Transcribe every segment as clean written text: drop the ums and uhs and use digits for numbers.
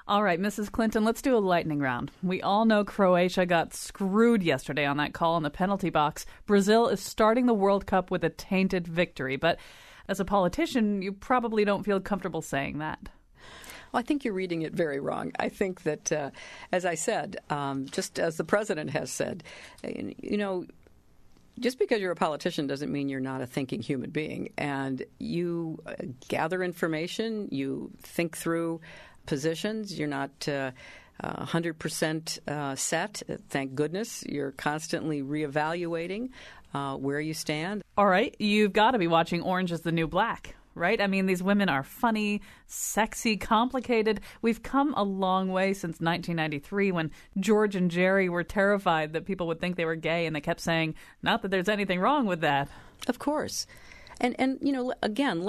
All right, Mrs. Clinton, let's do a lightning round. We all know Croatia got screwed yesterday on that call in the penalty box. Brazil is starting the World Cup with a tainted victory, but as a politician, you probably don't feel comfortable saying that. Well, I think you're reading it very wrong. I think that, as I said, just as the president has said, just because you're a politician doesn't mean you're not a thinking human being. And you gather information, you think through positions. You're not 100% set. Thank goodness. You're constantly reevaluating where you stand. All right. You've got to be watching Orange is the New Black, right? I mean, these women are funny, sexy, complicated. We've come a long way since 1993 when George and Jerry were terrified that people would think they were gay, and they kept saying, not that there's anything wrong with that. Of course. And again,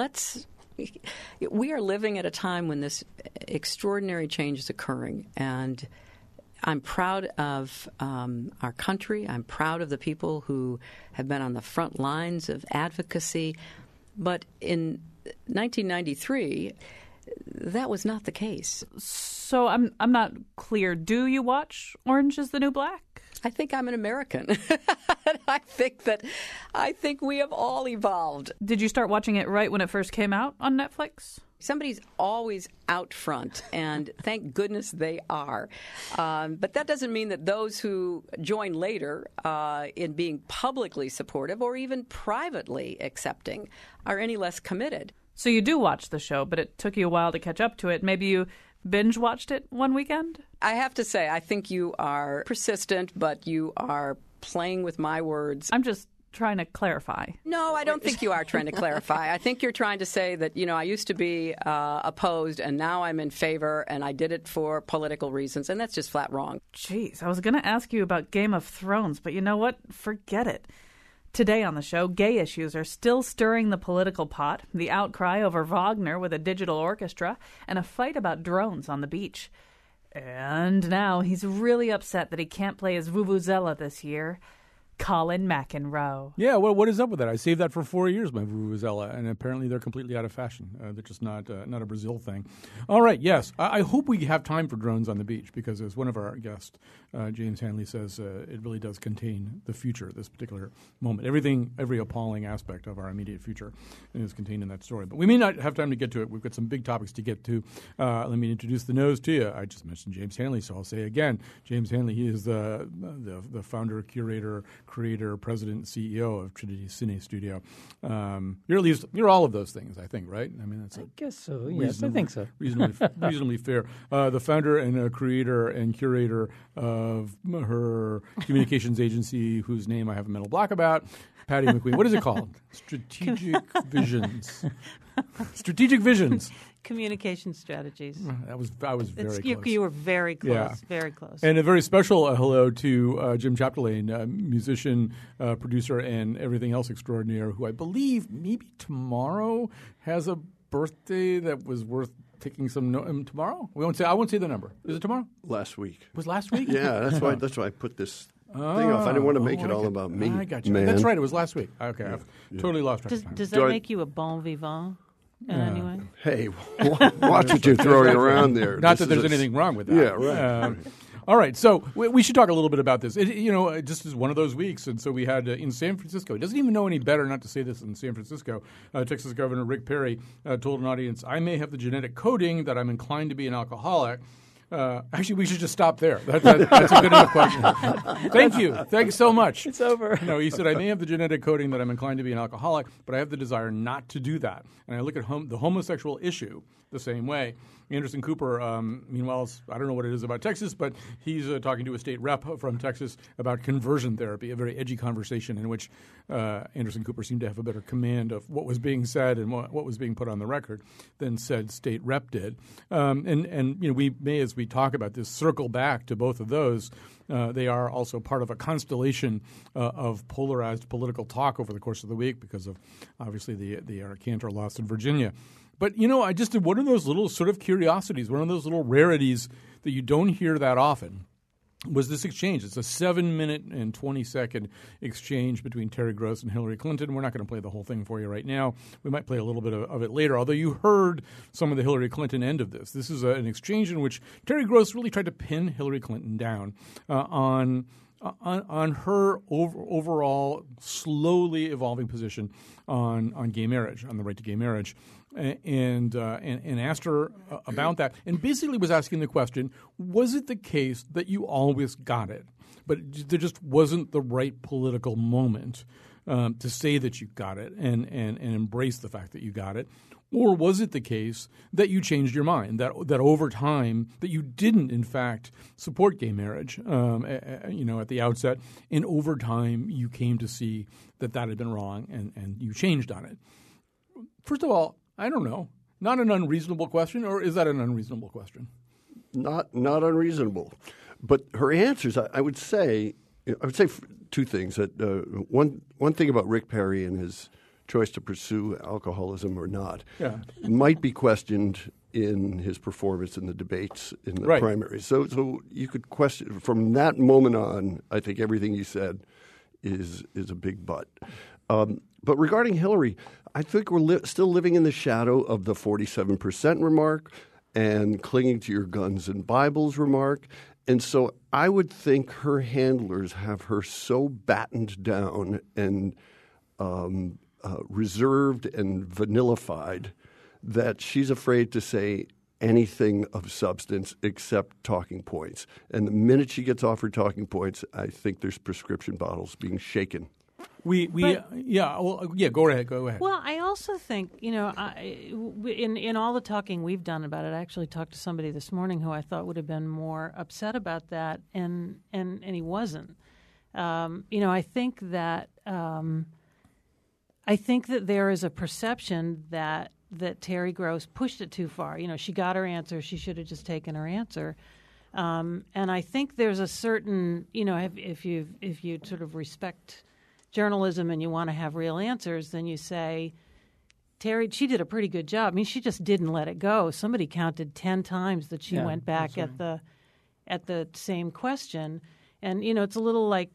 we are living at a time when this extraordinary change is occurring, and I'm proud of our country. I'm proud of the people who have been on the front lines of advocacy. But in 1993, that was not the case. So I'm not clear. Do you watch Orange is the New Black? I think I'm an American. I think we have all evolved. Did you start watching it right when it first came out on Netflix? Somebody's always out front, and thank goodness they are. But that doesn't mean that those who join later in being publicly supportive or even privately accepting are any less committed. So you do watch the show, but it took you a while to catch up to it. Maybe you binge watched it one weekend? I have to say, I think you are persistent, but you are playing with my words. I'm just trying to clarify. No, I don't think you are trying to clarify. I think you're trying to say that, I used to be opposed and now I'm in favor and I did it for political reasons, and that's just flat wrong. Jeez, I was going to ask you about Game of Thrones, but you know what? Forget it. Today on the show, gay issues are still stirring the political pot, the outcry over Wagner with a digital orchestra, and a fight about drones on the beach. And now he's really upset that he can't play his Vuvuzela this year. Colin McEnroe. Yeah, well, what is up with that? I saved that for 4 years, my Vuvuzela, and apparently they're completely out of fashion. They're just not a Brazil thing. All right, yes. I hope we have time for drones on the beach because, as one of our guests, James Hanley, says, it really does contain the future, this particular moment. Every appalling aspect of our immediate future is contained in that story. But we may not have time to get to it. We've got some big topics to get to. Let me introduce the nose to you. I just mentioned James Hanley, so I'll say again. James Hanley, he is the founder, curator, creator, president, CEO of Trinity Cine Studio. You're all of those things, I think, right? I mean, I guess so. Yes, I think so. Reasonably fair. The founder and creator and curator of her communications agency, whose name I have a mental block about, Patty McQueen. What is it called? Strategic Visions. Strategic Visions. Communication strategies. I was very close. You were very close, yeah. Very close. And a very special hello to Jim Chapdelaine, musician, producer, and everything else extraordinaire, who I believe maybe tomorrow has a birthday that was worth taking some tomorrow? I won't say the number. Is it tomorrow? Last week. It was last week? Yeah, that's why I put this thing off. I didn't want to make it all about me. I got you. Man. That's right. It was last week. Okay. Yeah. I've totally lost track of time. Does that make you a bon vivant? Anyway. Hey, watch what you're throwing around there. Not that there's anything wrong with that. Yeah, right. All right, so we should talk a little bit about this. It just is one of those weeks, and so we had in San Francisco. It doesn't even know any better not to say this in San Francisco. Texas Governor Rick Perry told an audience, "I may have the genetic coding that I'm inclined to be an alcoholic." Actually, we should just stop there. That's a good enough question. Thank you. Thanks so much. It's over. No, he said, I may have the genetic coding that I'm inclined to be an alcoholic, but I have the desire not to do that. And I look at the homosexual issue the same way. Anderson Cooper, meanwhile, I don't know what it is about Texas, but he's talking to a state rep from Texas about conversion therapy, a very edgy conversation in which Anderson Cooper seemed to have a better command of what was being said and what was being put on the record than said state rep did. And we may, as we talk about this, circle back to both of those. They are also part of a constellation of polarized political talk over the course of the week because of, obviously, the Eric Cantor loss in Virginia. But, I just did one of those little sort of curiosities, one of those little rarities that you don't hear that often. was this exchange. It's a 7-minute and 20-second exchange between Terry Gross and Hillary Clinton. We're not going to play the whole thing for you right now. We might play a little bit of it later, although you heard some of the Hillary Clinton end of this. This is an exchange in which Terry Gross really tried to pin Hillary Clinton down on her overall slowly evolving position on gay marriage, on the right to gay marriage, and asked her about that, and basically was asking the question: was it the case that you always got it, but there just wasn't the right political moment to say that you got it and embrace the fact that you got it? Or was it the case that you changed your mind, that over time that you didn't, in fact, support gay marriage, at the outset, and over time you came to see that had been wrong and you changed on it? First of all, I don't know. Not an unreasonable question, or is that an unreasonable question? Not unreasonable. But her answers, I would say two things. That one thing about Rick Perry and his choice to pursue alcoholism or not might be questioned in his performance in the debates in the primaries. So you could question from that moment on. I think everything you said is a big but. But regarding Hillary, I think we're still living in the shadow of the 47% remark and clinging to your guns and Bibles remark. And so I would think her handlers have her so battened down and reserved and vanillified that she's afraid to say anything of substance except talking points. And the minute she gets off her talking points, I think there's prescription bottles being shaken. Go ahead. Well, I also think, in all the talking we've done about it, I actually talked to somebody this morning who I thought would have been more upset about that, and he wasn't. I think that there is a perception that Terry Gross pushed it too far. She got her answer; she should have just taken her answer. And I think there's a certain, if you sort of respect journalism and you want to have real answers, then you say, Terry, she did a pretty good job. I mean, she just didn't let it go. Somebody counted 10 times that she went back at the same question. And, it's a little like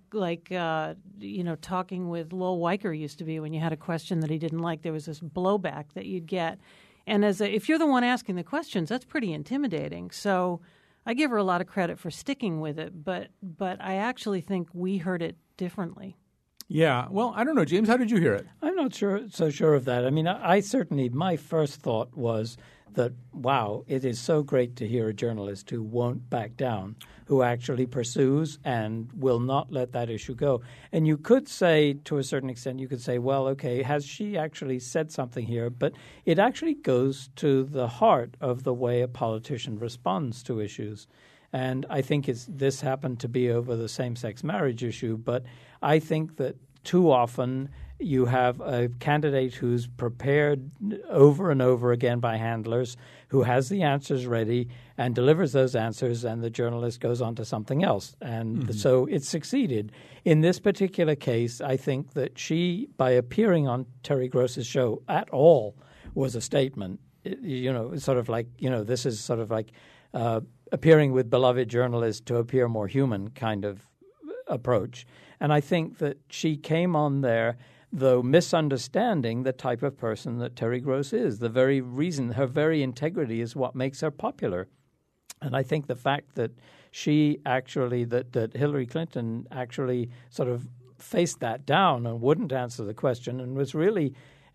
talking with Lowell Weicker used to be when you had a question that he didn't like. There was this blowback that you'd get. And if you're the one asking the questions, that's pretty intimidating. So I give her a lot of credit for sticking with it, but I actually think we heard it differently. Yeah. Well, I don't know. James, how did you hear it? I'm not so sure of that. I mean, I certainly, my first thought was that, wow, it is so great to hear a journalist who won't back down, who actually pursues and will not let that issue go. And you could say, to a certain extent, well, okay, has she actually said something here? But it actually goes to the heart of the way a politician responds to issues. And I think this happened to be over the same-sex marriage issue, but I think that too often you have a candidate who's prepared over and over again by handlers, who has the answers ready and delivers those answers, and the journalist goes on to something else. And so it succeeded. In this particular case, I think that she, by appearing on Terry Gross's show at all, was a statement. Sort of like, this is sort of like appearing with beloved journalists to appear more human kind of approach. And I think that she came on there, though misunderstanding the type of person that Terry Gross is. The very reason, her very integrity is what makes her popular. And I think the fact that she actually, that Hillary Clinton actually sort of faced that down and wouldn't answer the question and was really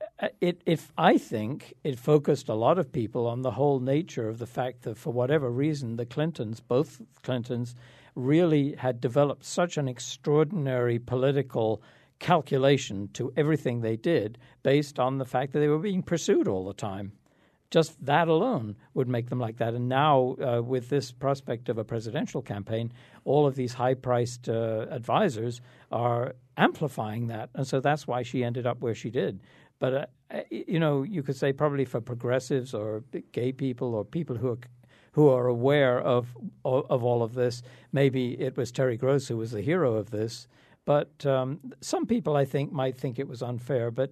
I think it focused a lot of people on the whole nature of the fact that for whatever reason both Clintons really had developed such an extraordinary political calculation to everything they did based on the fact that they were being pursued all the time. Just that alone would make them like that. And now with this prospect of a presidential campaign, all of these high-priced advisors are amplifying that. And so that's why she ended up where she did. But, you could say probably for progressives or gay people or people who are aware of all of this, maybe it was Terry Gross who was the hero of this. But some people, I think, might think it was unfair. But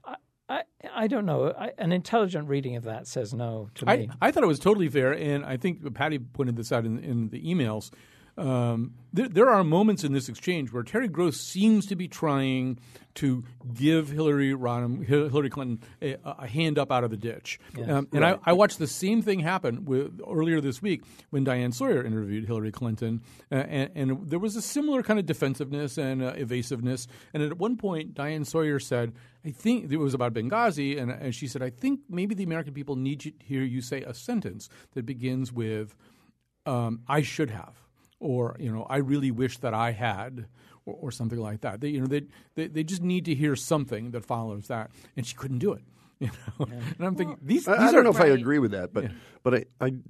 I don't know. An intelligent reading of that says no to me. I thought it was totally fair, and I think Patty pointed this out in the emails. there are moments in this exchange where Terry Gross seems to be trying to give Hillary Clinton a hand up out of the ditch. Yes. I watched the same thing happen earlier this week when Diane Sawyer interviewed Hillary Clinton, and there was a similar kind of defensiveness and evasiveness. And at one point, Diane Sawyer said, I think it was about Benghazi, and she said, I think maybe the American people need to hear you say a sentence that begins with, I should have, or, I really wish that I had, or something like that. They just need to hear something that follows that, and she couldn't do it. And I'm thinking these. I don't know if I agree with that, but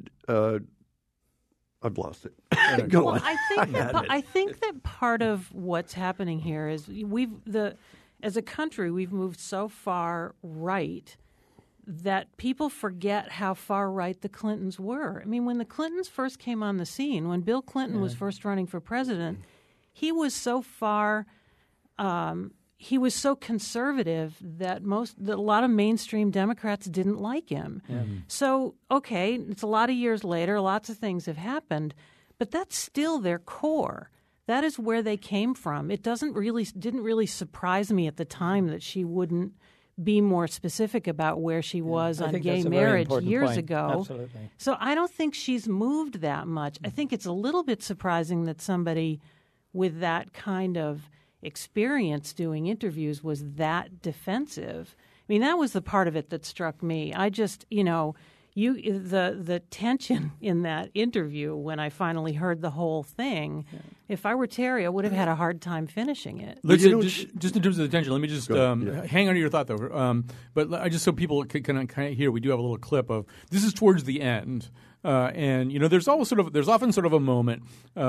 I've lost it. Go on. I think that part of what's happening here is as a country we've moved so far right that people forget how far right the Clintons were. I mean, when the Clintons first came on the scene, when Bill Clinton was first running for president, he was so far, he was so conservative that a lot of mainstream Democrats didn't like him. So, okay, it's a lot of years later, lots of things have happened, but that's still their core. That is where they came from. It didn't really surprise me at the time that she wouldn't be more specific about where she was on gay marriage years ago. Absolutely. So I don't think she's moved that much. I think it's a little bit surprising that somebody with that kind of experience doing interviews was that defensive. I mean, that was the part of it that struck me. I just, the tension in that interview when I finally heard the whole thing, if I were Terry, I would have had a hard time finishing it. Just in terms of the tension, let me just hang on to your thought, though. But just so people can kind of hear, we do have a little clip of this is towards the end. And there's often sort of a moment,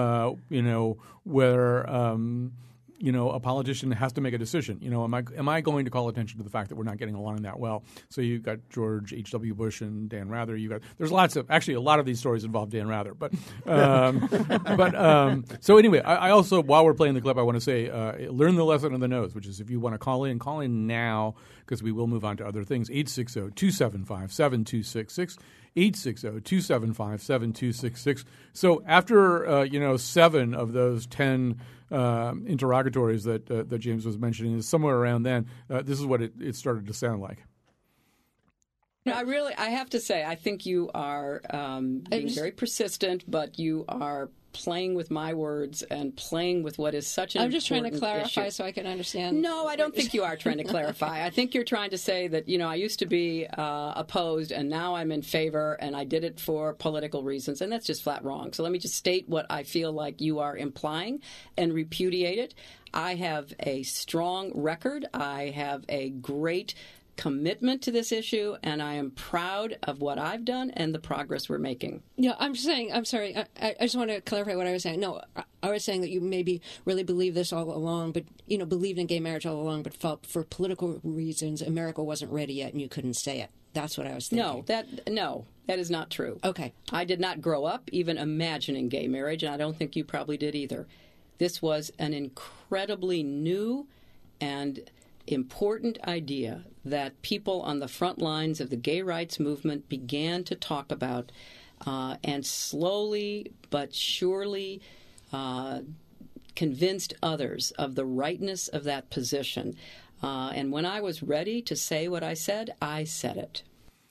where a politician has to make a decision. Am I going to call attention to the fact that we're not getting along that well? So you've got George H.W. Bush and Dan Rather. There's a lot of these stories involve Dan Rather. But so anyway, I also, while we're playing the clip, I want to say learn the lesson of the nose, which is if you want to call in now, because we will move on to other things. 860-275-7266. 860-275-7266. So after 7 of those 10 interrogatories that James was mentioning, somewhere around then, this is what it started to sound like. I have to say, I think you are being very persistent, but you are playing with my words and playing with what is such an I'm just trying to clarify issue. So I can understand. No, I don't think you are trying to clarify. I think you're trying to say that, I used to be opposed and now I'm in favor and I did it for political reasons, and that's just flat wrong. So let me just state what I feel like you are implying and repudiate it. I have a strong record. I have a great commitment to this issue, and I am proud of what I've done and the progress we're making. Yeah, I'm sorry. I just want to clarify what I was saying. No, I was saying that you maybe really believed this all along, but, believed in gay marriage all along, but felt for political reasons America wasn't ready yet and you couldn't say it. That's what I was thinking. No, that is not true. Okay. I did not grow up even imagining gay marriage, and I don't think you probably did either. This was an incredibly new and important idea that people on the front lines of the gay rights movement began to talk about, and slowly but surely convinced others of the rightness of that position. And when I was ready to say what I said it.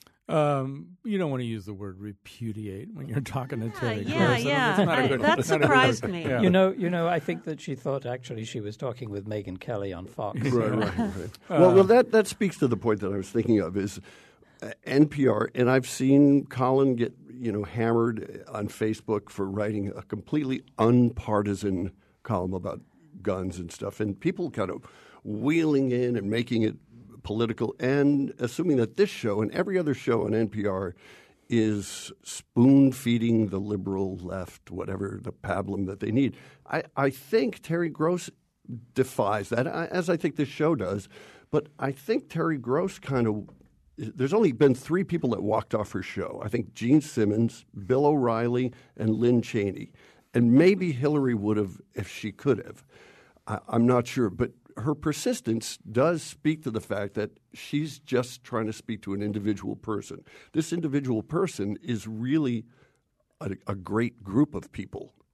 You don't want to use the word repudiate when you're talking to Terry Gross. That surprised me. Yeah. I think that she thought actually she was talking with Megyn Kelly on Fox. Right. Well, that speaks to the point that I was thinking of is NPR, and I've seen Colin get hammered on Facebook for writing a completely unpartisan column about guns and stuff, and people kind of wheeling in and making it political, and assuming that this show and every other show on NPR is spoon-feeding the liberal left, whatever the pablum that they need. I think Terry Gross defies that, as I think this show does, but I think Terry Gross there's only been 3 people that walked off her show. I think Gene Simmons, Bill O'Reilly, and Lynn Cheney. And maybe Hillary would have if she could have. I'm not sure, but her persistence does speak to the fact that she's just trying to speak to an individual person. This individual person is really a great group of people.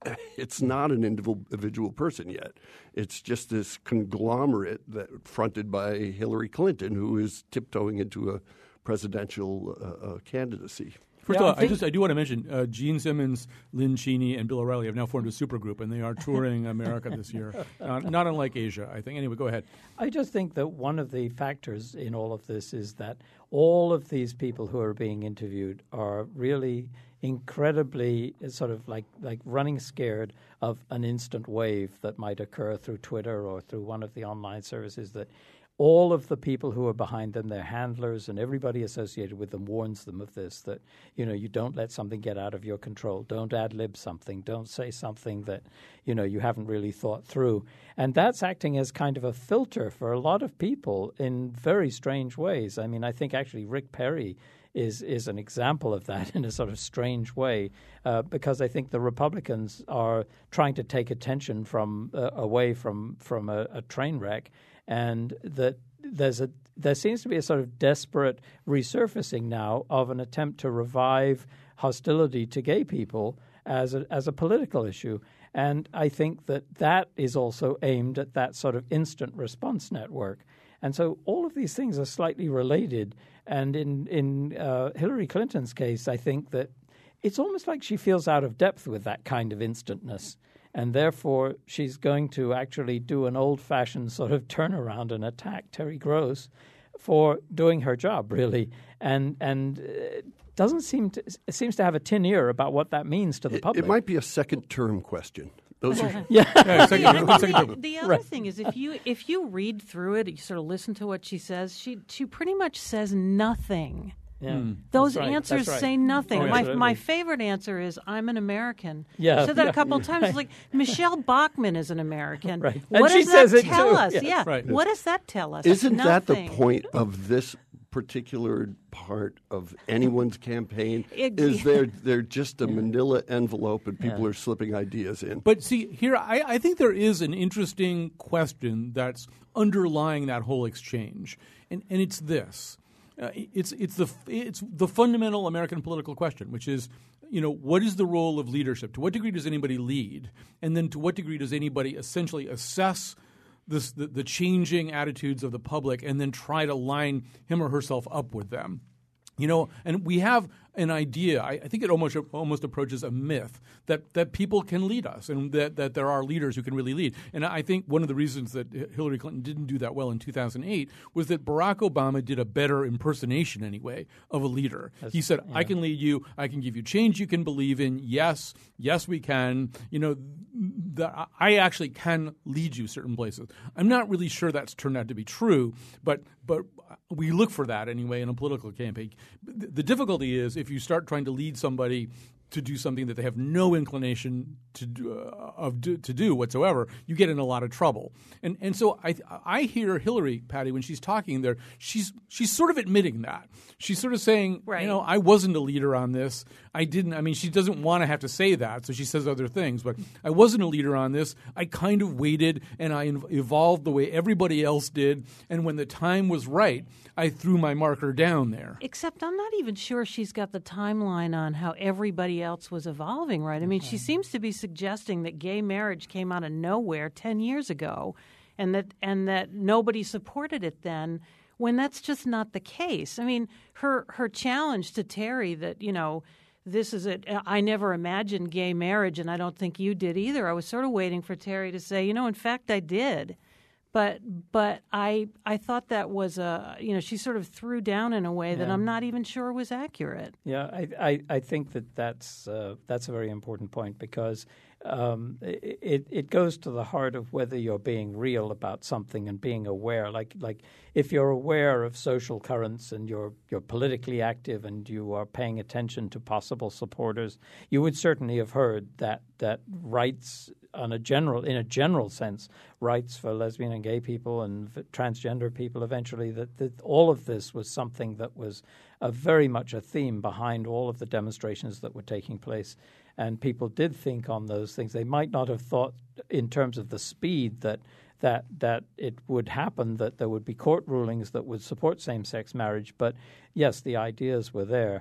it's not an individual person yet. It's just this conglomerate that fronted by Hillary Clinton, who is tiptoeing into a presidential candidacy. First of all, I do want to mention Gene Simmons, Lynn Cheney, and Bill O'Reilly have now formed a supergroup, and they are touring America this year, not unlike Asia, I think. Anyway, go ahead. I just think that one of the factors in all of this is that all of these people who are being interviewed are really incredibly sort of like running scared of an instant wave that might occur through Twitter or through one of the online services that all of the people who are behind them, their handlers and everybody associated with them warns them of this, that, you don't let something get out of your control. Don't ad-lib something. Don't say something that, you haven't really thought through. And that's acting as kind of a filter for a lot of people in very strange ways. I mean, I think actually Rick Perry is an example of that in a sort of strange way, because I think the Republicans are trying to take attention away from a train wreck, and that there seems to be a sort of desperate resurfacing now of an attempt to revive hostility to gay people as a political issue. And I think that is also aimed at that sort of instant response network. And so all of these things are slightly related. And in Hillary Clinton's case, I think that it's almost like she feels out of depth with that kind of instantness. And therefore, she's going to actually do an old-fashioned sort of turnaround and attack Terry Gross for doing her job, really. And seems to have a tin ear about what that means to the public. It might be a second-term question. Those are The other thing is, if you read through it, you sort of listen to what she says. She pretty much says nothing. Yeah. Those answers say nothing. Oh, my favorite answer is, I'm an American. Yeah, I said that a couple of times. It's like, Michelle Bachmann is an American. Right. What And does she says that it tell too. us? Yeah. Yeah. Right. What does that tell us? Isn't that the Nothing. point of this particular part of anyone's campaign? Is they're just a manila envelope and people are slipping ideas in. But see, here, I think there is an interesting question that's underlying that whole exchange, and it's this. It's the fundamental American political question, which is, what is the role of leadership? To what degree does anybody lead? And then to what degree does anybody essentially assess the changing attitudes of the public and then try to line him or herself up with them? And we have an idea, I think it almost approaches a myth, that people can lead us and that there are leaders who can really lead. And I think one of the reasons that Hillary Clinton didn't do that well in 2008 was that Barack Obama did a better impersonation anyway of a leader. He said, I can lead you, I can give you change you can believe in, yes we can, I actually can lead you certain places. I'm not really sure that's turned out to be true, but we look for that anyway in a political campaign. The difficulty is if you start trying to lead somebody to do something that they have no inclination to do whatsoever, you get in a lot of trouble. And so I hear Hillary, Patty, when she's talking there, she's sort of admitting that. She's sort of saying, right. I wasn't a leader on this. She doesn't want to have to say that, so she says other things. But I wasn't a leader on this. I kind of waited, and I evolved the way everybody else did. And when the time was right, I threw my marker down there. Except I'm not even sure she's got the timeline on how everybody else was evolving, right? I mean, she seems to be suggesting that gay marriage came out of nowhere 10 years ago and that nobody supported it then, when that's just not the case. I mean, her challenge to Terry that, this is it. I never imagined gay marriage, and I don't think you did either. I was sort of waiting for Terry to say, in fact, I did. But I thought that was she sort of threw down in a way that I'm not even sure was accurate. Yeah, I think that's a very important point because it goes to the heart of whether you're being real about something and being aware. Like if you're aware of social currents and you're politically active and you are paying attention to possible supporters, you would certainly have heard that rights in a general sense, rights for lesbian and gay people and transgender people eventually, that all of this was something that was very much a theme behind all of the demonstrations that were taking place. And people did think on those things. They might not have thought in terms of the speed that it would happen, that there would be court rulings that would support same-sex marriage. But yes, the ideas were there.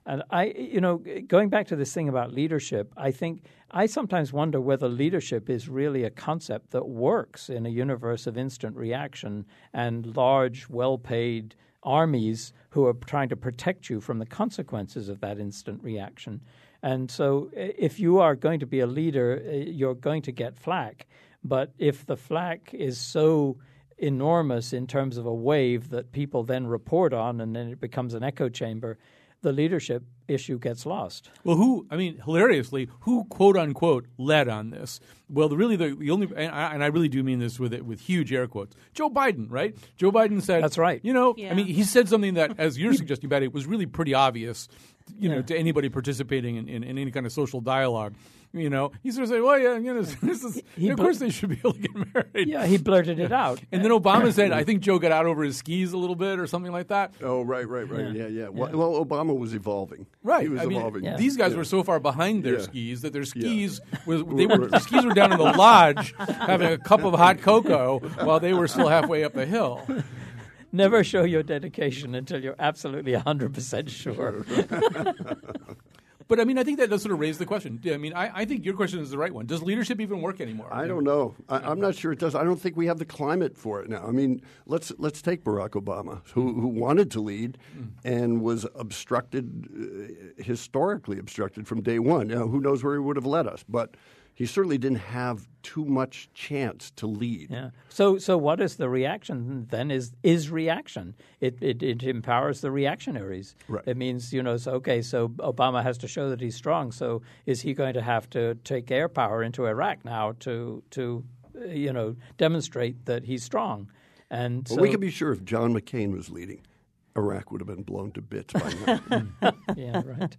And going back to this thing about leadership, I sometimes wonder whether leadership is really a concept that works in a universe of instant reaction and large, well-paid armies who are trying to protect you from the consequences of that instant reaction. And so if you are going to be a leader, you're going to get flack. But if the flack is so enormous in terms of a wave that people then report on and then it becomes an echo chamber, the leadership issue gets lost. Well, hilariously, who quote unquote led on this? Well, the only, and I really do mean this with huge air quotes, Joe Biden, right? Joe Biden said, that's right. I mean, he said something that, as you're suggesting, Betty, was really pretty obvious, to anybody participating in any kind of social dialogue. He sort of said, well, of course they should be able to get married. Yeah, he blurted it out. And then Obama said, I think Joe got out over his skis a little bit or something like that. Oh, right. Yeah. Well, Obama was evolving. Right. He was evolving. Yeah. These guys were so far behind their skis that their skis the skis were down in the lodge having a cup of hot cocoa while they were still halfway up the hill. Never show your dedication until you're absolutely 100% sure. But, I mean, I think that does sort of raise the question. I mean, I think your question is the right one. Does leadership even work anymore? I don't know. I'm not sure it does. I don't think we have the climate for it now. I mean, let's take Barack Obama, who wanted to lead and was historically obstructed from day one. Who knows where he would have led us? But he certainly didn't have too much chance to lead. Yeah. So what is the reaction then? Is reaction. It empowers the reactionaries. Right. It means, so Obama has to show that he's strong. So is he going to have to take air power into Iraq now to demonstrate that he's strong? And we can be sure if John McCain was leading, Iraq would have been blown to bits by now. Yeah, right.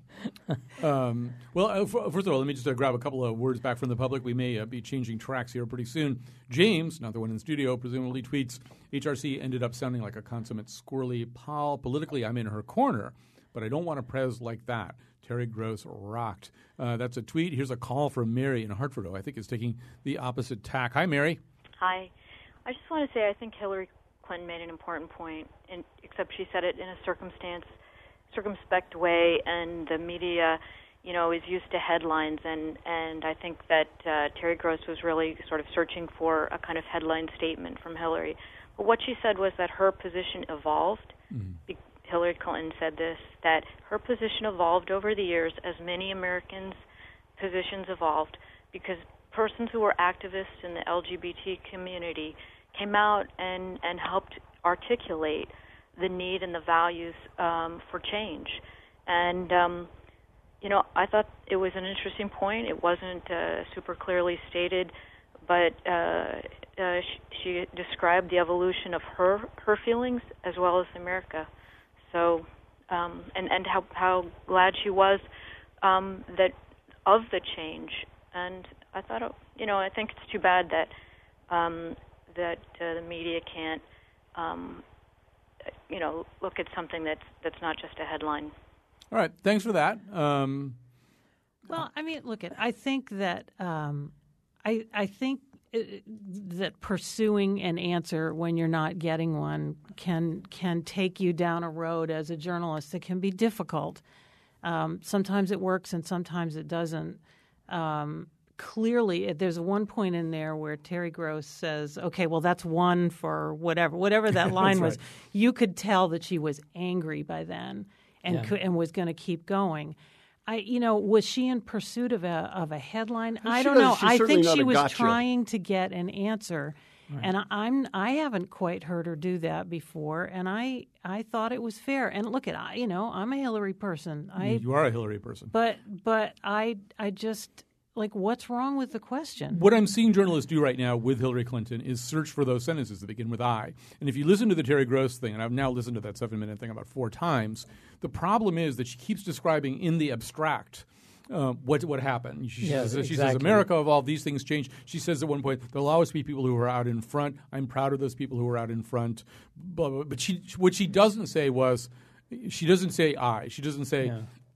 First of all, let me just grab a couple of words back from the public. We may be changing tracks here pretty soon. James, not the one in the studio, presumably tweets, HRC ended up sounding like a consummate squirrely pal. Politically, I'm in her corner, but I don't want to prez like that. Terry Gross rocked. That's a tweet. Here's a call from Mary in Hartford, who I think is taking the opposite tack. Hi, Mary. Hi. I just want to say I think Hillary Clinton made an important point, except she said it in a circumspect way, and the media, is used to headlines, and I think that Terry Gross was really sort of searching for a kind of headline statement from Hillary. But what she said was that her position evolved. Mm-hmm. Hillary Clinton said this, that her position evolved over the years as many Americans' positions evolved, because persons who were activists in the LGBT community came out and helped articulate the need and the values for change. And, I thought it was an interesting point. It wasn't super clearly stated, but she described the evolution of her feelings as well as America. So, and how glad she was that of the change. And I thought, I think it's too bad that the media can't, look at something that's not just a headline. All right, thanks for that. Well, I mean, I think that I think that pursuing an answer when you're not getting one can take you down a road as a journalist that can be difficult. Sometimes it works and sometimes it doesn't. Clearly, there's one point in there where Terry Gross says, okay, well, that's one for whatever that line was. Right. You could tell that she was angry by then and was going to keep going. Was she in pursuit of a headline? I don't know. I think she was trying to get an answer. Right. And I haven't quite heard her do that before, and I thought it was fair. And look, I'm a Hillary person. You are a Hillary person. But I just... what's wrong with the question? What I'm seeing journalists do right now with Hillary Clinton is search for those sentences that begin with I. And if you listen to the Terry Gross thing, and I've now listened to that 7-minute thing about 4 times, the problem is that she keeps describing in the abstract what happened. She says America evolved, these things changed. She says at one point, there'll always be people who are out in front. I'm proud of those people who are out in front. But what she doesn't say was, she doesn't say I. She doesn't say... Yeah.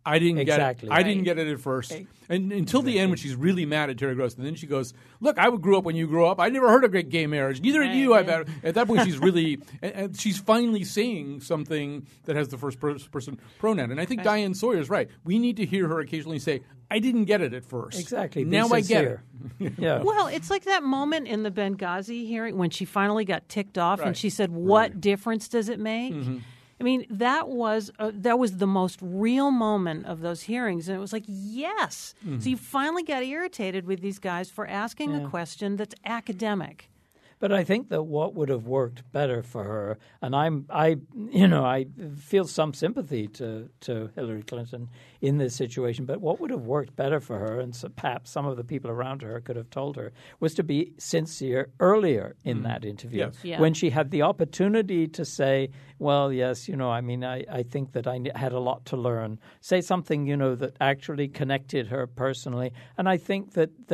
I didn't Exactly. get it. I didn't get it at first. And until the end when she's really mad at Terry Gross. And then she goes, look, I grew up when you grew up. I never heard of great gay marriage. Neither did you. I bet. At that point, she's really – and she's finally saying something that has the first person pronoun. And I think Diane Sawyer's right. We need to hear her occasionally say, I didn't get it at first. Exactly. Now I get it. Yeah. Well, it's like that moment in the Benghazi hearing when she finally got ticked off Right. and she said, what difference does it make? Mm-hmm. I mean, that was the most real moment of those hearings, and it was like, yes. Mm-hmm. So you finally got irritated with these guys for asking a question that's academic. But I think that what would have worked better for her, and I feel some sympathy to Hillary Clinton in this situation. But what would have worked better for her, and so perhaps some of the people around her could have told her, was to be sincere earlier in that interview, Yes. Yeah. when she had the opportunity to say, "Well, yes, I think that I had a lot to learn." Say something, that actually connected her personally, and I think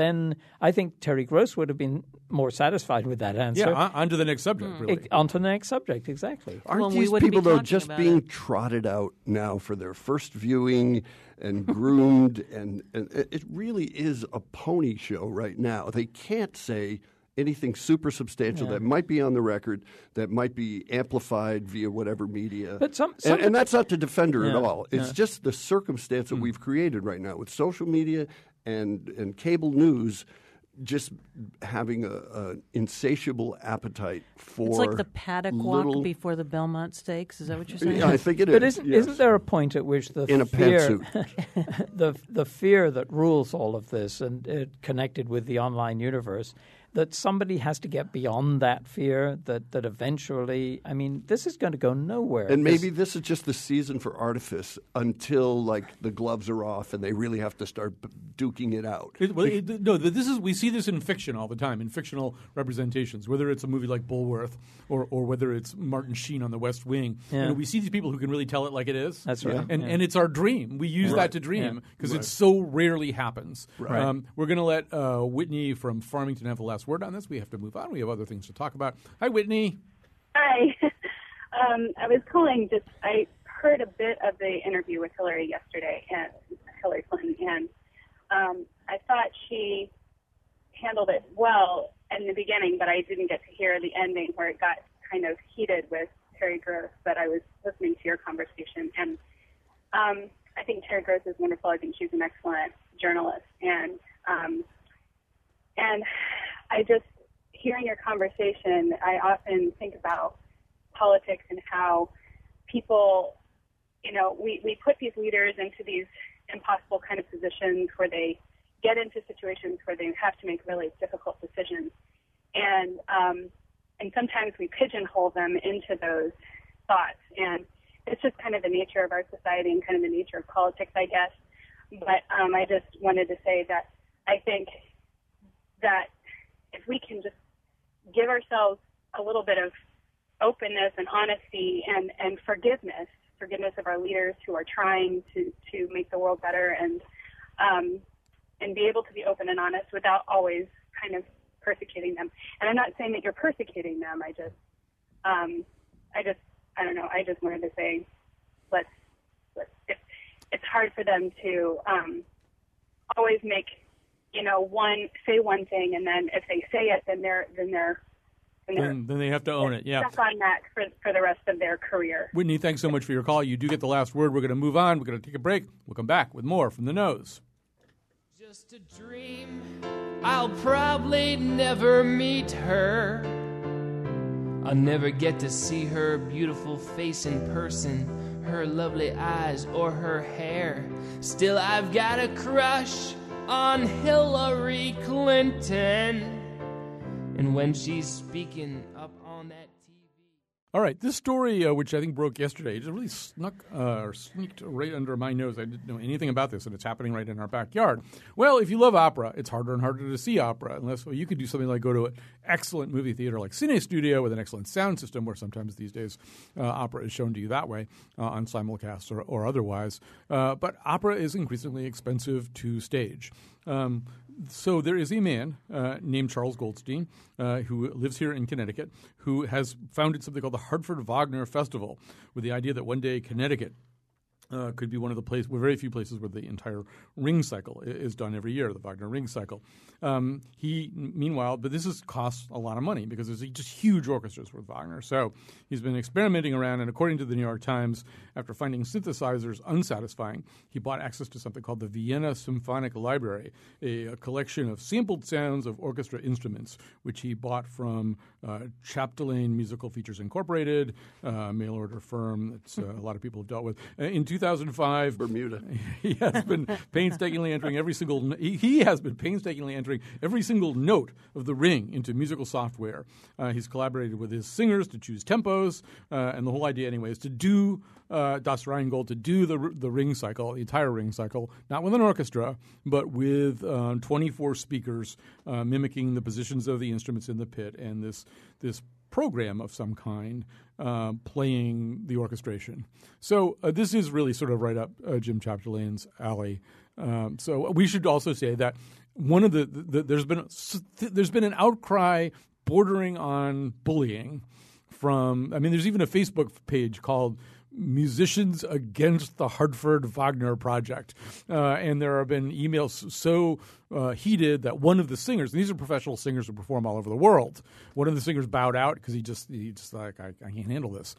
Terry Gross would have been more satisfied with that answer. Yeah, on to the next subject, really. On to the next subject, exactly. Aren't Well, we these wouldn't be people, though, talking just about being it. trotted out now for their first viewing and groomed? and it really is a pony show right now. They can't say anything super substantial that might be on the record, that might be amplified via whatever media. But and that's not to defend her at Yeah, all. It's just the circumstance that we've created right now with social media and cable news just having an insatiable appetite for It's like the paddock little, walk before the Belmont Stakes. Is that what you're saying? Yeah, I think it is. But yes. isn't there a point at which the In a fear, pantsuit. the fear that rules all of this and connected with the online universe, that somebody has to get beyond that fear, that eventually, this is going to go nowhere. And maybe this is just the season for artifice until the gloves are off and they really have to start duking it out. We see this in fiction all the time, in fictional representations, whether it's a movie like Bulworth or whether it's Martin Sheen on The West Wing. Yeah. We see these people who can really tell it like it is. That's right. And it's our dream. We use that to dream because it so rarely happens. Right. We're going to let Whitney from Farmington have the last word on this. We have to move on. We have other things to talk about. Hi, Whitney. Hi. I was calling I heard a bit of the interview with Hillary yesterday, and Hillary Clinton, and I thought she handled it well in the beginning, but I didn't get to hear the ending where it got kind of heated with Terry Gross. But I was listening to your conversation, and I think Terry Gross is wonderful. I think she's an excellent journalist, and I just, hearing your conversation, I often think about politics and how people, we put these leaders into these impossible kind of positions where they get into situations where they have to make really difficult decisions. And sometimes we pigeonhole them into those thoughts. And it's just kind of the nature of our society and kind of the nature of politics, I guess. But I just wanted to say that I think that if we can just give ourselves a little bit of openness and honesty and forgiveness of our leaders who are trying to make the world better, and be able to be open and honest without always kind of persecuting them. And I'm not saying that you're persecuting them. I don't know. I just wanted to say, it's hard for them to always make, say one thing, and then if they say it, then Then they have to own it. Yeah. stuck on that for the rest of their career. Whitney, thanks so much for your call. You do get the last word. We're going to move on. We're going to take a break. We'll come back with more from The Nose. Just a dream, I'll probably never meet her. I'll never get to see her beautiful face in person, her lovely eyes or her hair. Still, I've got a crush on Hillary Clinton. And when she's speaking up on that TV. All right, this story, which I think broke yesterday, just really sneaked right under my nose. I didn't know anything about this, and it's happening right in our backyard. Well, if you love opera, it's harder and harder to see opera, unless you could do something like go to an excellent movie theater like Cine Studio with an excellent sound system, where sometimes these days opera is shown to you that way on simulcast or otherwise. But opera is increasingly expensive to stage. So there is a man named Charles Goldstein who lives here in Connecticut who has founded something called the Hartford Wagner Festival with the idea that one day Connecticut could be one of the places, very few places where the entire ring cycle is done every year, the Wagner ring cycle. Meanwhile, but this costs a lot of money because there's just huge orchestras with Wagner. So he's been experimenting around, and according to the New York Times, after finding synthesizers unsatisfying, he bought access to something called the Vienna Symphonic Library, a collection of sampled sounds of orchestra instruments, which he bought from Chapdelaine Musical Features Incorporated, a mail-order firm that a lot of people have dealt with. In 2005, Bermuda. He has been painstakingly entering every single note of the ring into musical software. He's collaborated with his singers to choose tempos, and the whole idea, anyway, is to do Das Rheingold, to do the ring cycle, the entire ring cycle, not with an orchestra, but with 24 speakers mimicking the positions of the instruments in the pit, and this program of some kind playing the orchestration. So this is really sort of right up Jim Chapdelaine's alley. So we should also say that one of there's been an outcry bordering on bullying from. I mean, there's even a Facebook page called Musicians Against the Hartford Wagner Project. And there have been emails so heated that one of the singers, and these are professional singers who perform all over the world, one of the singers bowed out because he just like, I can't handle this.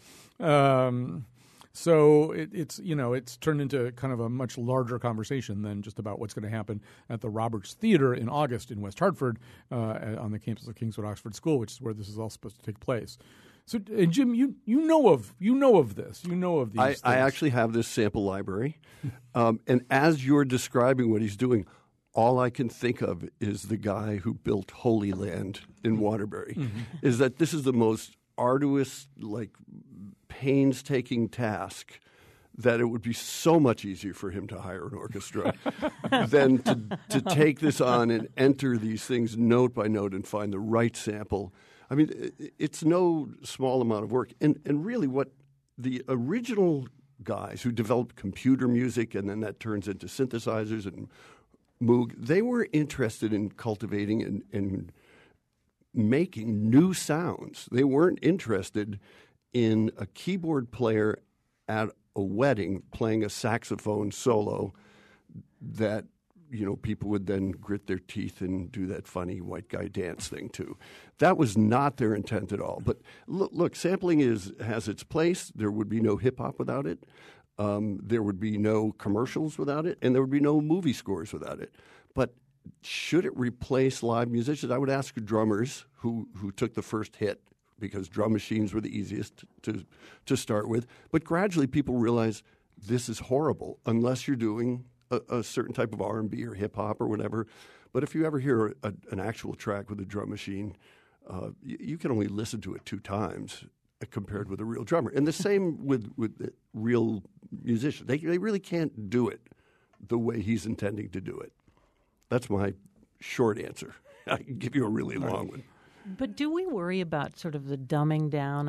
So it's turned into kind of a much larger conversation than just about what's going to happen at the Roberts Theater in August in West Hartford on the campus of Kingswood Oxford School, which is where this is all supposed to take place. So, and Jim, you know of this. You know of these things. I actually have this sample library, and as you're describing what he's doing, all I can think of is the guy who built Holy Land in Waterbury. Mm-hmm. Is that this is the most arduous, like painstaking task that it would be so much easier for him to hire an orchestra than to take this on and enter these things note by note and find the right sample. I mean, it's no small amount of work. And really what the original guys who developed computer music and then that turns into synthesizers and Moog, they were interested in cultivating and making new sounds. They weren't interested in a keyboard player at a wedding playing a saxophone solo that people would then grit their teeth and do that funny white guy dance thing too. That was not their intent at all. But look, sampling has its place. There would be no hip-hop without it. There would be no commercials without it. And there would be no movie scores without it. But should it replace live musicians? I would ask drummers who took the first hit because drum machines were the easiest to start with. But gradually people realize this is horrible unless you're doing a certain type of R&B or hip-hop or whatever. But if you ever hear an actual track with a drum machine, you can only listen to it 2 times compared with a real drummer. And the same with real musicians. They really can't do it the way he's intending to do it. That's my short answer. I can give you a really long one. But do we worry about sort of the dumbing down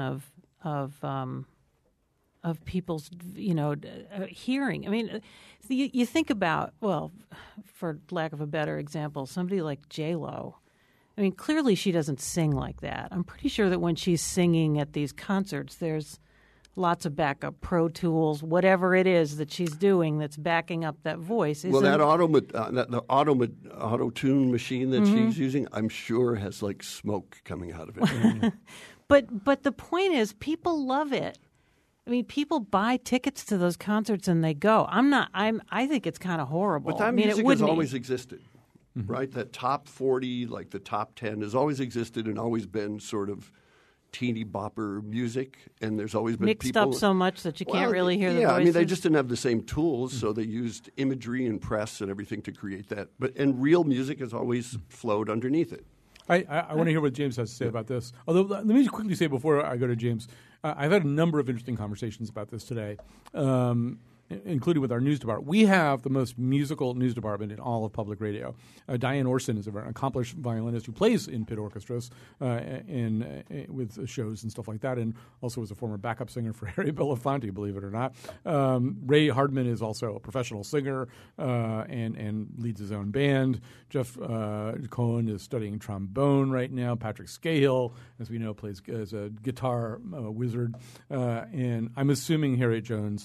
of people's, hearing? I mean, you think about, well, for lack of a better example, somebody like J-Lo. I mean, clearly she doesn't sing like that. I'm pretty sure that when she's singing at these concerts, there's lots of backup Pro Tools, whatever it is that she's doing that's backing up that voice. Well, that auto-tune machine that she's using, I'm sure has like smoke coming out of it. But the point is, people love it. I mean, people buy tickets to those concerts and they go. I think it's kind of horrible. But that music has always existed, right? That top 40, like the top 10, has always existed and always been sort of teeny bopper music. And there's always been mixed up so much that you can't really hear the voices. Yeah, I mean, they just didn't have the same tools, so they used imagery and press and everything to create that. And real music has always flowed underneath it. I want to hear what James has to say about this. Although, let me just quickly say before I go to James, I've had a number of interesting conversations about this today, including with our news department. We have the most musical news department in all of public radio. Diane Orson is a very accomplished violinist who plays in pit orchestras with shows and stuff like that, and also was a former backup singer for Harry Belafonte, believe it or not. Ray Hardman is also a professional singer and leads his own band. Jeff Cohen is studying trombone right now. Patrick Scahill, as we know, plays as a guitar wizard. And I'm assuming Harriet Jones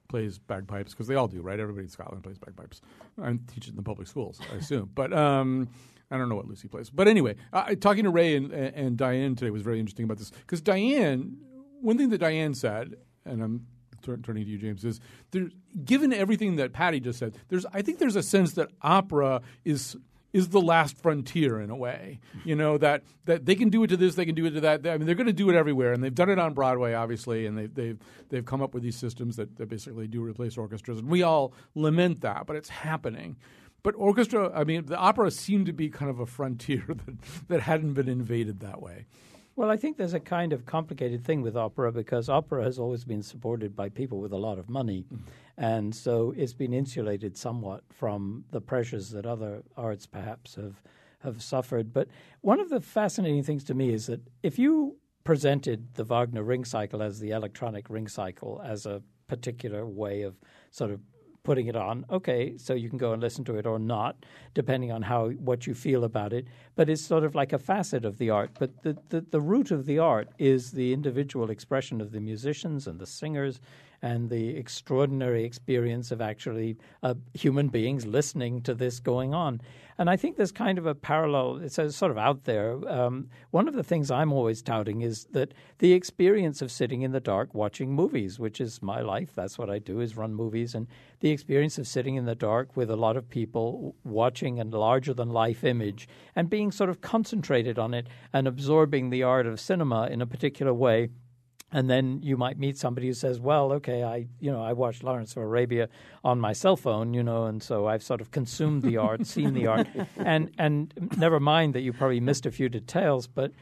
plays bagpipes, because they all do, right? Everybody in Scotland plays bagpipes. I teach it in the public schools, I assume. But I don't know what Lucy plays. But anyway, talking to Ray and Diane today was very interesting about this. Because Diane, one thing that Diane said, and I'm turning to you, James, is given everything that Patty just said, I think there's a sense that opera is the last frontier in a way. You know, that they can do it to this, they can do it to that. I mean, they're going to do it everywhere, and they've done it on Broadway, obviously, and they've come up with these systems that basically do replace orchestras, and we all lament that, but it's happening. But the opera seemed to be kind of a frontier that hadn't been invaded that way. Well, I think there's a kind of complicated thing with opera, because opera has always been supported by people with a lot of money. And so it's been insulated somewhat from the pressures that other arts perhaps have suffered. But one of the fascinating things to me is that if you presented the Wagner Ring Cycle as the electronic Ring Cycle as a particular way of sort of putting it on, okay, so you can go and listen to it or not, depending on what you feel about it. But it's sort of like a facet of the art. But the root of the art is the individual expression of the musicians and the singers and the extraordinary experience of actually human beings listening to this going on. And I think there's kind of a parallel. It's sort of out there. One of the things I'm always touting is that the experience of sitting in the dark watching movies, which is my life. That's what I do, is run movies. And the experience of sitting in the dark with a lot of people watching a larger-than-life image and being sort of concentrated on it and absorbing the art of cinema in a particular way. And then you might meet somebody who says, well, okay, I watched Lawrence of Arabia on my cell phone, and so I've sort of consumed the art, seen the art. And never mind that you probably missed a few details, but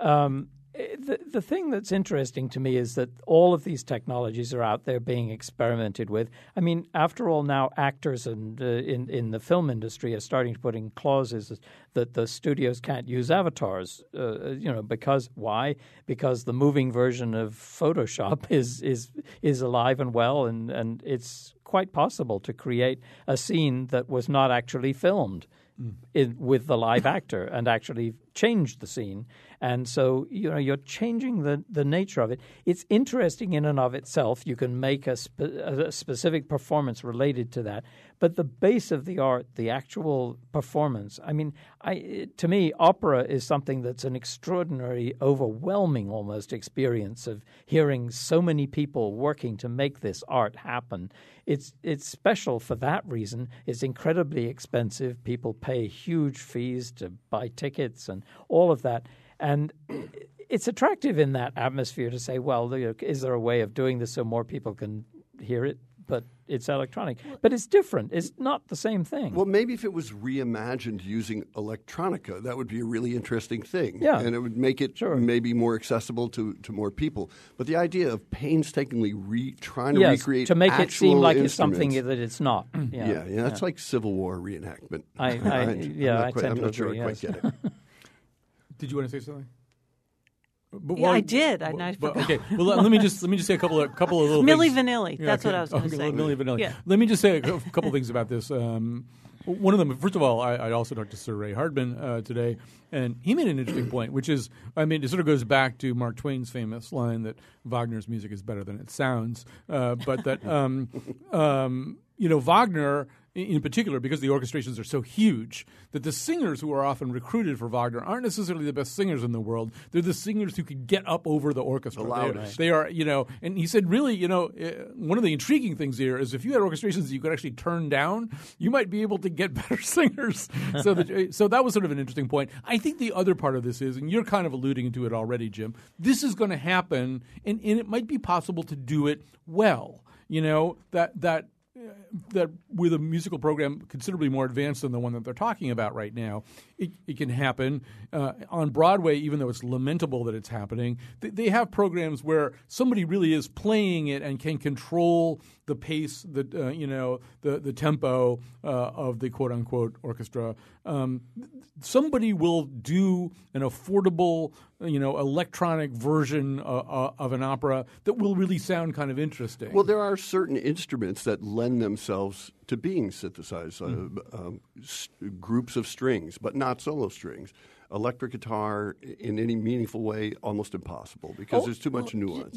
the thing that's interesting to me is that all of these technologies are out there being experimented with. I mean, after all, now actors and in the film industry are starting to put in clauses that the studios can't use avatars. Because why? Because the moving version of Photoshop is alive and well, and it's quite possible to create a scene that was not actually filmed with the live actor and actually change the scene. And so, you're changing the nature of it. It's interesting in and of itself. You can make a specific performance related to that. But the base of the art, the actual performance, I mean, to me, opera is something that's an extraordinary, overwhelming almost experience of hearing so many people working to make this art happen. It's special for that reason. It's incredibly expensive. People pay huge fees to buy tickets and all of that. And it's attractive in that atmosphere to say, well, is there a way of doing this so more people can hear it? But it's electronic. But it's different. It's not the same thing. Well, maybe if it was reimagined using electronica, that would be a really interesting thing. Yeah. And it would make it maybe more accessible to more people. But the idea of painstakingly trying to recreate to make it seem like it's something something that it's not. Yeah, that's like Civil War reenactment. I'm not sure I quite get it. Did you want to say something? I did. Okay. Well, let me just say a couple of little Milli things. Vanilli. That's what I was going to say. Milli Vanilli. Yeah. Let me just say a couple things about this. One of them, first of all, I also talked to Sir Ray Hardman today, and he made an interesting point, which is, it sort of goes back to Mark Twain's famous line that Wagner's music is better than it sounds, but that Wagner, in particular, because the orchestrations are so huge, that the singers who are often recruited for Wagner aren't necessarily the best singers in the world. They're the singers who could get up over the orchestra. The loudest. They are, and he said, really, one of the intriguing things here is if you had orchestrations that you could actually turn down, you might be able to get better singers. So that was sort of an interesting point. I think the other part of this is, and you're kind of alluding to it already, Jim, this is going to happen, and it might be possible to do it well. That with a musical program considerably more advanced than the one that they're talking about right now, it can happen. On Broadway, even though it's lamentable that it's happening, they have programs where somebody really is playing it and can control the pace, the tempo of the quote-unquote orchestra. Somebody will do an affordable, electronic version of an opera that will really sound kind of interesting. Well, there are certain instruments that lend themselves to being synthesized, groups of strings, but not solo strings. electric guitar in any meaningful way almost impossible because there's too much nuance.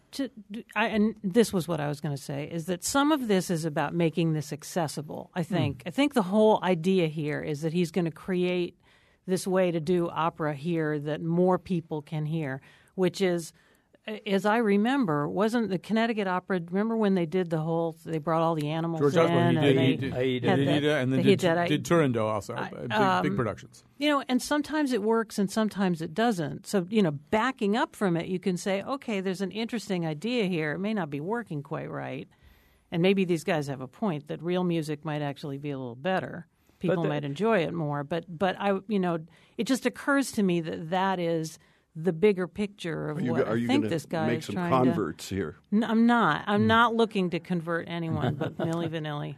And this was what I was going to say, is that some of this is about making this accessible, I think. I think the whole idea here is that he's going to create this way to do opera here that more people can hear, which is, as I remember, wasn't the Connecticut Opera, remember when they did they brought all the animals George in? Osborne, he did Aida, and then did Turandot also, big productions. And sometimes it works and sometimes it doesn't. So, backing up from it, you can say, okay, there's an interesting idea here. It may not be working quite right. And maybe these guys have a point that real music might actually be a little better. People might enjoy it more. But I, it just occurs to me that is the bigger picture of what I think this guy is trying to... make some converts here? No, I'm not. I'm not looking to convert anyone but Milli Vanilli.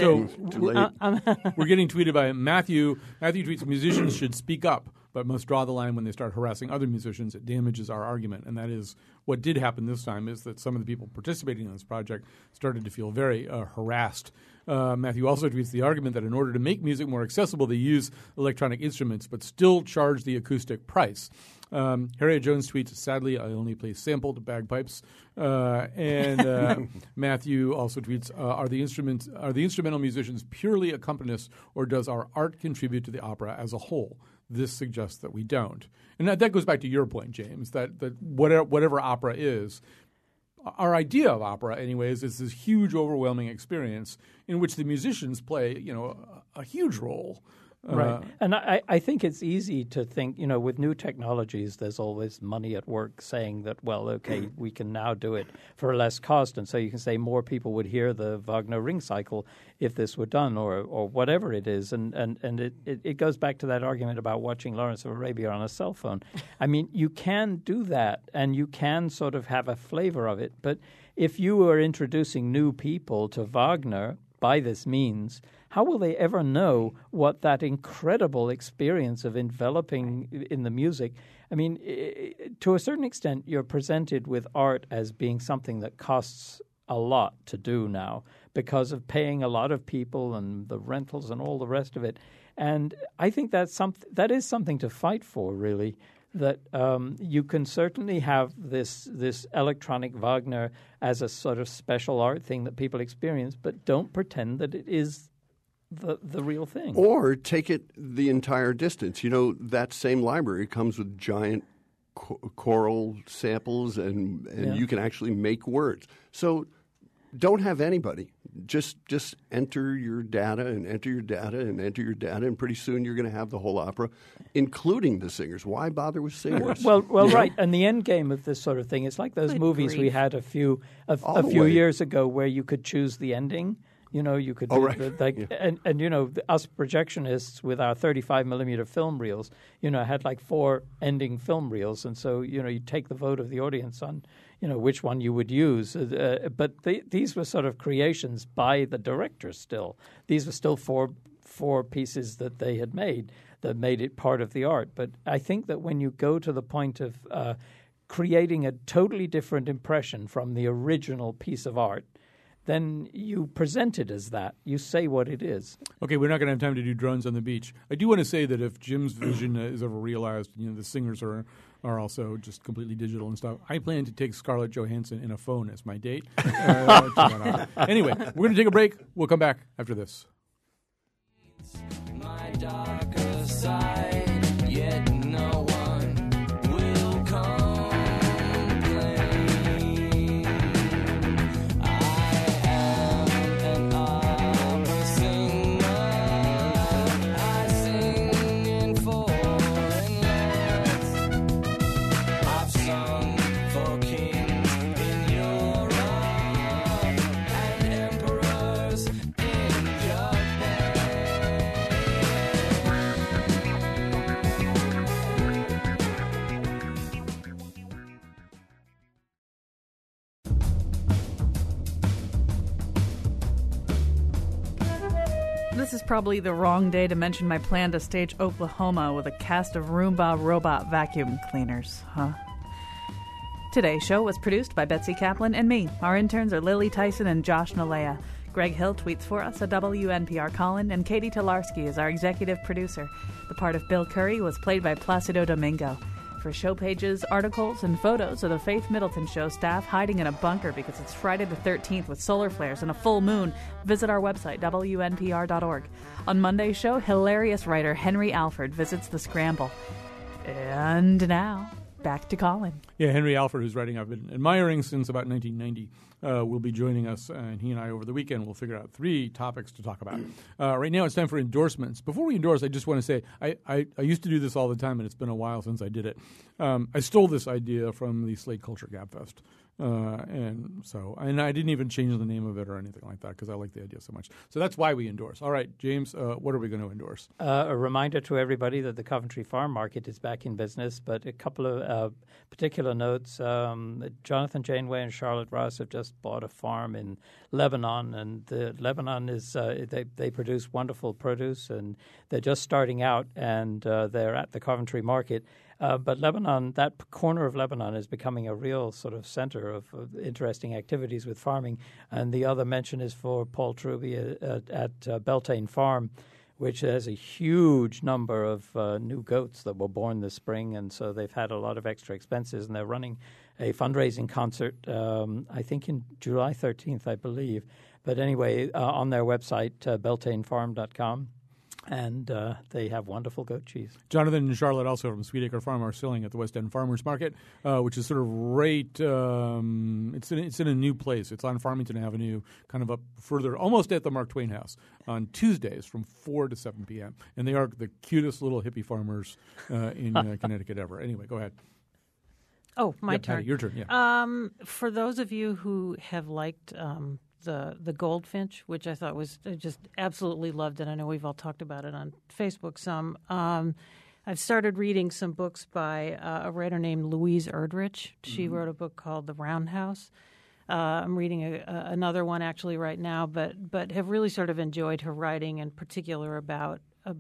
We're getting tweeted by Matthew. Matthew tweets, musicians should speak up, but must draw the line when they start harassing other musicians. It damages our argument. And that is what did happen this time, is that some of the people participating in this project started to feel very harassed. Matthew also tweets the argument that in order to make music more accessible, they use electronic instruments but still charge the acoustic price. Harriet Jones tweets, sadly, I only play sampled bagpipes. And Matthew also tweets, are the instrumental musicians purely accompanists, or does our art contribute to the opera as a whole? This suggests that we don't. And that goes back to your point, James, that whatever opera is, our idea of opera, anyways, is this huge, overwhelming experience in which the musicians play, a huge role. Right. And I think it's easy to think, with new technologies, there's always money at work saying that, well, okay, we can now do it for less cost. And so you can say more people would hear the Wagner Ring Cycle if this were done or whatever it is. And it goes back to that argument about watching Lawrence of Arabia on a cell phone. I mean, you can do that and you can sort of have a flavor of it. But if you are introducing new people to Wagner by this means, how will they ever know what that incredible experience of enveloping in the music? I mean, to a certain extent, you're presented with art as being something that costs a lot to do now because of paying a lot of people and the rentals and all the rest of it. And I think that is something to fight for, really, that you can certainly have this electronic Wagner as a sort of special art thing that people experience, but don't pretend that it is the real thing. Or take it the entire distance. That same library comes with giant choral samples, and you can actually make words. So don't have anybody. Just enter your data and enter your data and enter your data, and pretty soon you're going to have the whole opera, including the singers. Why bother with singers? Well, right. And the end game of this sort of thing, it's like those movies we had a few years ago where you could choose the ending. You could and us projectionists with our 35 millimeter film reels, had like 4 ending film reels, and so you take the vote of the audience on which one you would use. But these were sort of creations by the director. Still, these were still four pieces that they had made that made it part of the art. But I think that when you go to the point of creating a totally different impression from the original piece of art, then you present it as that. You say what it is. Okay, we're not going to have time to do Drones on the Beach. I do want to say that if Jim's vision is ever realized, the singers are also just completely digital and stuff, I plan to take Scarlett Johansson in a phone as my date. Anyway, we're going to take a break. We'll come back after this. My darker side, yet no one will come. This is probably the wrong day to mention my plan to stage Oklahoma with a cast of Roomba robot vacuum cleaners, huh? Today's show was produced by Betsy Kaplan and me. Our interns are Lily Tyson and Josh Nalea. Greg Hill tweets for us, a WNPR Colin, and Katie Tolarski is our executive producer. The part of Bill Curry was played by Placido Domingo. For show pages, articles, and photos of the Faith Middleton Show staff hiding in a bunker because it's Friday the 13th with solar flares and a full moon, visit our website, WNPR.org. On Monday's show, hilarious writer Henry Alford visits the Scramble. And now, back to Colin. Yeah, Henry Alford, whose writing I've been admiring since about 1990, will be joining us, and he and I over the weekend will figure out 3 topics to talk about. Right now it's time for endorsements. Before we endorse, I just want to say I used to do this all the time, and it's been a while since I did it. I stole this idea from the Slate Culture Gabfest. And I didn't even change the name of it or anything like that because I like the idea so much. So that's why we endorse. All right, James, what are we going to endorse? A reminder to everybody that the Coventry Farm Market is back in business, but a couple of particular notes. Jonathan Janeway and Charlotte Ross have just bought a farm in Lebanon, and Lebanon is they produce wonderful produce, and they're just starting out, and they're at the Coventry Market. But Lebanon, that corner of Lebanon is becoming a real sort of center of interesting activities with farming. And the other mention is for Paul Truby at Beltane Farm, which has a huge number of new goats that were born this spring. And so they've had a lot of extra expenses. And they're running a fundraising concert, I think in July 13th, I believe. But anyway, on their website, beltanefarm.com. And they have wonderful goat cheese. Jonathan and Charlotte, also from Sweetacre Farm, are selling at the West End Farmers Market, which is sort of right. It's in a new place. It's on Farmington Avenue, kind of up further, almost at the Mark Twain House, on Tuesdays from 4 to 7 p.m. And they are the cutest little hippie farmers in Connecticut ever. Anyway, go ahead. Oh, my turn. Patty, your turn. Yeah. For those of you who have liked the Goldfinch, which I thought was I just absolutely loved it. I know we've all talked about it on Facebook some. I've started reading some books by a writer named Louise Erdrich. She wrote a book called The Roundhouse. I'm reading another one actually right now, but have really sort of enjoyed her writing, in particular about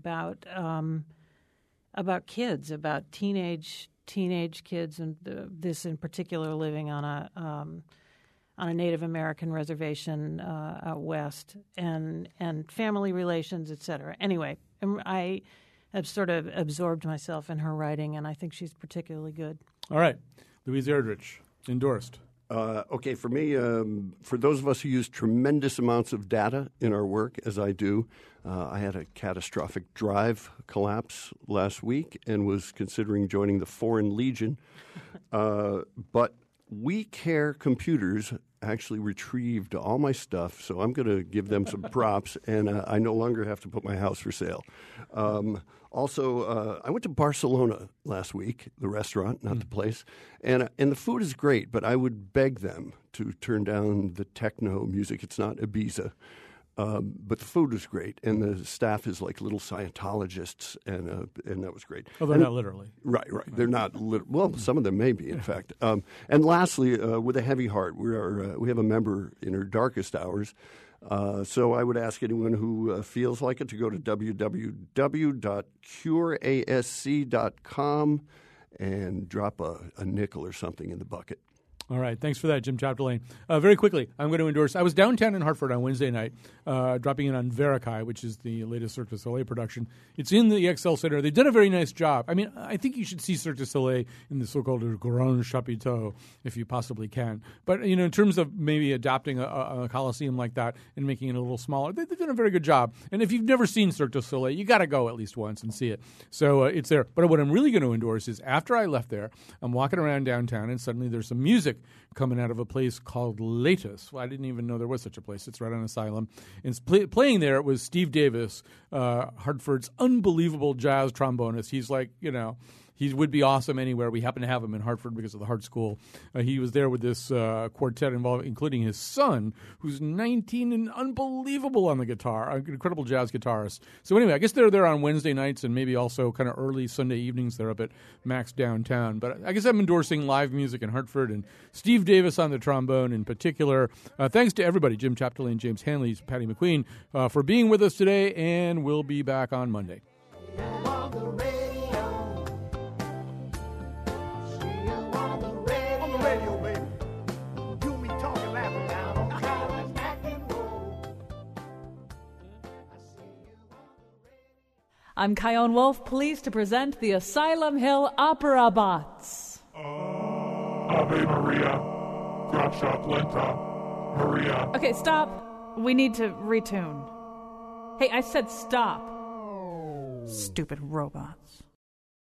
kids, about teenage kids, and this in particular living on a Native American reservation out west, and family relations, et cetera. Anyway, I have sort of absorbed myself in her writing, and I think she's particularly good. All right. Louise Erdrich, endorsed. Okay, for me, for those of us who use tremendous amounts of data in our work, as I do, I had a catastrophic drive collapse last week and was considering joining the Foreign Legion. But We Care Computers actually retrieved all my stuff, so I'm going to give them some props, and I no longer have to put my house for sale. Also, I went to Barcelona last week, the restaurant, not the place, and the food is great, but I would beg them to turn down the techno music. It's not Ibiza. But the food was great, and the staff is like little Scientologists, and that was great. Well, they're not literally. Right. They're not well, some of them may be, in fact. And lastly, with a heavy heart, we have a member in her darkest hours. So I would ask anyone who feels like it to go to www.cureasc.com and drop a nickel or something in the bucket. All right. Thanks for that, Jim Chapdelaine. Very quickly, I'm going to endorse. I was downtown in Hartford on Wednesday night, dropping in on Verikai, which is the latest Cirque du Soleil production. It's in the ExCeL Center. They've done a very nice job. I mean, I think you should see Cirque du Soleil in the so-called Grand Chapiteau if you possibly can. But, in terms of maybe adopting a Coliseum like that and making it a little smaller, they've done a very good job. And if you've never seen Cirque du Soleil, you got to go at least once and see it. So it's there. But what I'm really going to endorse is after I left there, I'm walking around downtown and suddenly there's some music coming out of a place called Latus. Well, I didn't even know there was such a place. It's right on Asylum. And playing there was Steve Davis, Hartford's unbelievable jazz trombonist. He's like, he would be awesome anywhere. We happen to have him in Hartford because of the Hart School. He was there with this quartet including his son, who's 19 and unbelievable on the guitar, an incredible jazz guitarist. So anyway, I guess they're there on Wednesday nights and maybe also kind of early Sunday evenings. They're up at Max downtown. But I guess I'm endorsing live music in Hartford and Steve Davis on the trombone in particular. Thanks to everybody, Jim Chapdelaine, James Hanley, Patty McQueen, for being with us today, and we'll be back on Monday. I'm Kyone Wolf, pleased to present the Asylum Hill Opera Bots. Ave Maria, Gracia Plenta, Maria. Okay, stop. We need to retune. Hey, I said stop. Stupid robots.